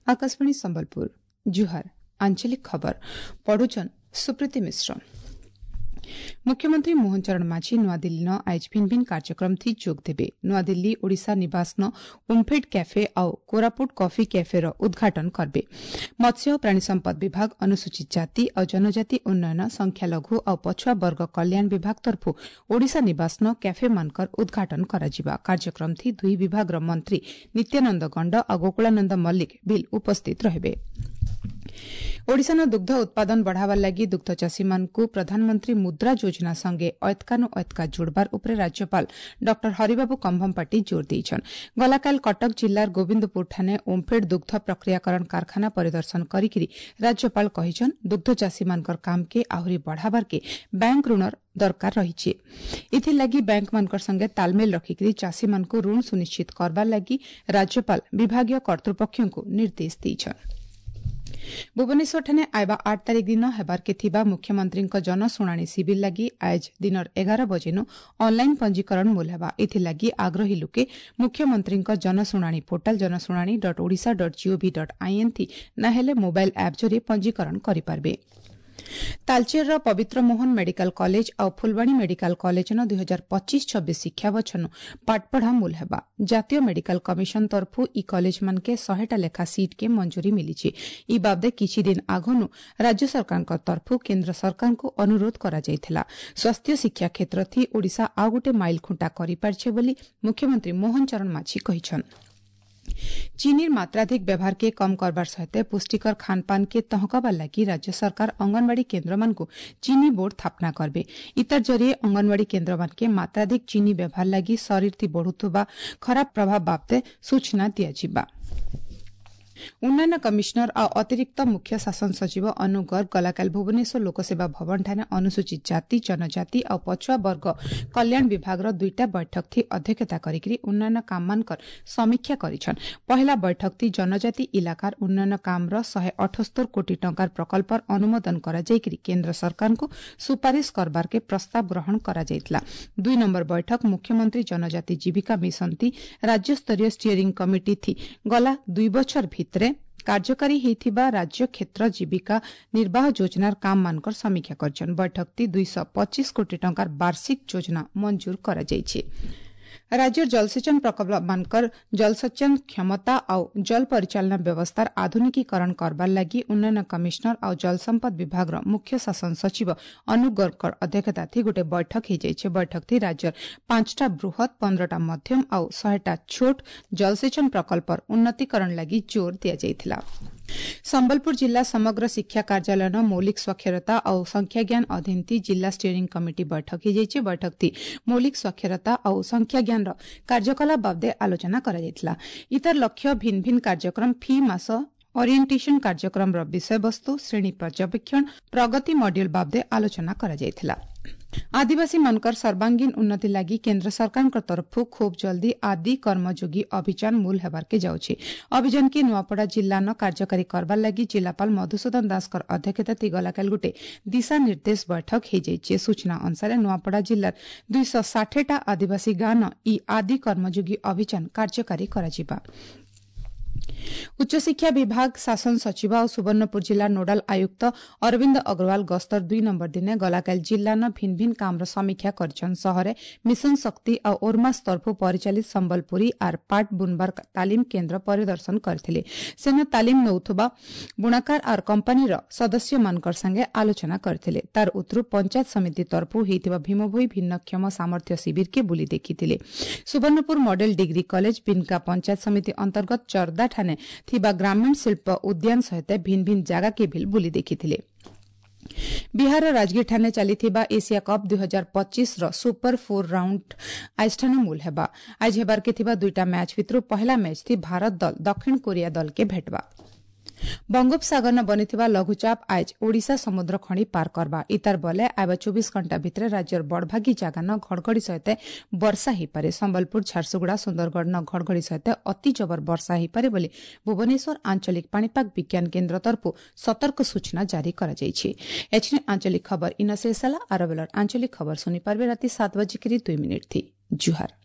आकाशवाणी संबलपुर जुहार आंचलिक खबर पढ़ुचन सुप्रीति मिश्र। मुख्यमंत्री मोहन चरण माझी नुआदिल्ली आज भिन्न भिन्न कार्यक्रम थी जोग देबे। नुआदिल्ली ओडिशा निवास ओम्फेड कैफे और कोरापुट कॉफी कैफे उद्घाटन करबे। मत्स्य और प्राणी संपद विभाग, अनुसूचित जाति और जनजाति उन्नयन, संख्यालघु और पछुआ वर्ग कल्याण विभाग तरफु ओडिशा निवास कैफे मानकर उद्घाटन कराजिबा। कार्यक्रम थी दुई विभाग मंत्री नित्यानंद गंड और गोकुलानंद मल्लिक बिल उपस्थित रहिबे। ओडिशा दुग्ध उत्पादन बढ़ावा लगी दुग्ध चाषी मानकु प्रधानमंत्री मुद्रा योजना संगे ऐतकानु ऐतका जोड़बार उपरे राज्यपाल डॉ हरिबाबू कंभमपाटी जोर देइछन। गलाकाल कटक जिल्लार गोविंदपुर ठाने ओम्फेड दुग्ध प्रक्रियाकरण कारखाना परिदर्शन करिकिरी राज्यपाल कहिछन दुग्ध चाषी मानकर काम के आहुरी बढ़ाबार के बैंक ऋण दरकार रहिछि। इथिर लगी बैंक मानकर संगे तालमेल रखिकिरी चाषी मानकु ऋण सुनिश्चित करबार लगी राज्यपाल विभागीय कर्तृपक्षको निर्देश देइछन। भुवनेश्वर ठाने आइबा 8 तारिख दिन हेबार के थिबा मुख्यमंत्री जनशुणाणी शिविर लगी आज दिन 11 बजेनु ऑनलाइन पंजीकरण मूल हेबा। इथि लगी आग्रही लोके मुख्यमंत्री जनशुणाणी पोर्टाल जनशुणाणी.odisha.gov.in थी नाहेले मोबाइल ऐप जरिए पंजीकरण करिपारबे। तालचेर पवित्र मोहन मेडिकल कॉलेज और फुलवाणी मेडिकल कॉलेज 2025-26 शिक्षा बछन पाठपढ़ा मूल हेबा। जातीय मेडिकल कमिशन तरफु इ कॉलेज मान के 100टा लेखा सीट के मंजूरी मिली। इ बाबदे किछि दिन आगनु राज्य सरकार तरफु केन्द्र सरकार को अनुरोध करा जायथिला। स्वास्थ्य शिक्षा क्षेत्र थी ओडिशा आ गोटे माइल खुंटा करि पारछे बोली मुख्यमंत्री मोहन चरण माझी कहिछन। चीनीर मात्राधिक व्यवहार के कम करबार सहित पुष्टिकर खानपान के तहकाबार लगी राज्य सरकार अंगनवाड़ी केन्द्र मान को चीनी बोर्ड स्थापना करबे। इतर जरिए अंगनवाड़ी केन्द्र मान के मात्राधिक चीनी व्यवहार लगी शरीर थी बढ़ुवा खराब प्रभाव बाबते सूचना दियाजिबा। उन्नयन कमिश्नर और अतिरिक्त मुख्य शासन सचिव अनु गर्ग गलाकाल भुवनेश्वर लोकसेवा भवन ठाने अनुसूचित जाति, जनजाति और पछुआ वर्ग कल्याण विभाग दुईटा बैठक थी अध्यक्षता करिकिरी उन्नयन काम मानकर समीक्षा करिछन। पहला बैठक थी जनजाति इलाकार उन्नयन काम 178 कोटी टंकार प्रकल्प अनुमोदन करा जायकिरी केन्द्र सरकार को सुपारिश करबार के प्रस्ताव ग्रहण करा जायतिला। 2 नंबर बैठक मुख्यमंत्री जनजाति जीविका मिशन थी राज्य स्तरीय स्टीयरिंग कमिटी थी गला 2 बछर भितरे कार्यकारी हेथिबा राज्य क्षेत्र जीविका निर्वाह योजनार काम मानकर समीक्षा करछन। बैठक ती 225 कोटी टंकार वार्षिक योजना मंजूर करा जायछि। राज्य जलसेचन प्रकल्प मानकर जलसेचन क्षमता और जल परिचालन व्यवस्थार आधुनिकीकरण करबार लगी उन्नयन कमिश्नर और जल संपद विभाग मुख्य शासन सचिव अनु गर्ग अध्यक्षता थी गोटे बैठक हो जाइए। बैठक थी राज्य 5टा बृहत 15टा मध्यम और 100टा छोट जलसेचन प्रकल्प उन्नतीकरण लगी जोर दिया जाइथिला। संबलपुर जिला समग्र शिक्षा कार्यालय मौलिक साक्षरता और संख्या ज्ञान अधीन थी जिला स्टीयरिंग कमिटी बैठक हो जाइए। बैठक थी मौलिक साक्षरता और संख्या ज्ञान कार्यकलाप बाबदे आलोचना करा जायतिला। इतर लक्ष्य भिन्न भिन्न कार्यक्रम फी मास ओरिएंटेशन कार्यक्रम विषय वस्तु श्रेणी पर्यवेक्षण प्रगति मॉड्यूल बाबदे आलोचना करा जायतिला। आदिवासी मानकर सर्वांगीण उन्नति लगी केन्द्र सरकार तरफ खूब जल्दी आदि कर्मयोगी अभियान मूल हेबार के जाउछि। अभियान के नुआपड़ा जिला न कार्यकारी करबार लगी जिलापाल मधुसूदन दास अध्यक्षता थी गलाकाल गोटे दिशा निर्देश बैठक हो जाइए। सूचना अनुसार नुआपड़ा जिलार 260टा आदिवासी गाँव न इ आदि कर्मयोगी अभियान कार्यकारी कराजिबा। उच्च शिक्षा विभाग शासन सचिव और सुवर्णपुर जिला नोडाल आयुक्त अरविंद अग्रवाल गस्तर 2 नंबर दिने गलाकाल जिला न भिन्न भिन्न काम समीक्षा करछन। शहरे मिशन शक्ति और ओरमास तरफ परिचालित संबलपुरी आर पाट बुनबार तालीम केन्द्र परिदर्शन करथिले। सेन तालीम नौथुबा बुणाकार आर कंपनी सदस्य मानकर संगे आलोचना करथिले। तार उत्रु पंचायत समिति तरफ हेतिबा भीमभोई भिन्नक्षम सामर्थ्य शिविर के बुली देखिथिले। Subarnapur model degree college Binka panchayat samiti अंतर्गत चरदा ठाने थिबा ग्रामीण शिल्प उद्यान सहित भिन्न भिन्न जगह के भी बुली देखिथिले। बिहार राजगीर ठाने चलीथिबा एशिया कप 2025 सुपर 4 राउंड आज ठाने मूल हेबा। आज हेबार के थिबा 2टा मैच भितर पहला मैच थी भारत दल दक्षिण कोरिया दल के भेटबा। बंगोपसागर न बनिथिबा लघुचाप आज ओडिशा समुद्र खणी पार करबा। इतर बले आबा 24 घंटा भितर राज्यर बड़भागी जगह न घड़घड़ी सहित वर्षा ही पारे। संबलपुर झारसुगुड़ा सुंदरगढ़ न घड़घड़ी सहित अति जबर वर्षा ही पारे बोली भुवनेश्वर आंचलिक पाणीपाग विज्ञान केन्द्र तरफ सतर्क सूचना जारी करा जायछि। एचने आंचलिक खबर इन शेषला आरबेलर आंचलिक खबर सुनी पारबे राति 7:02 थी। जुहार।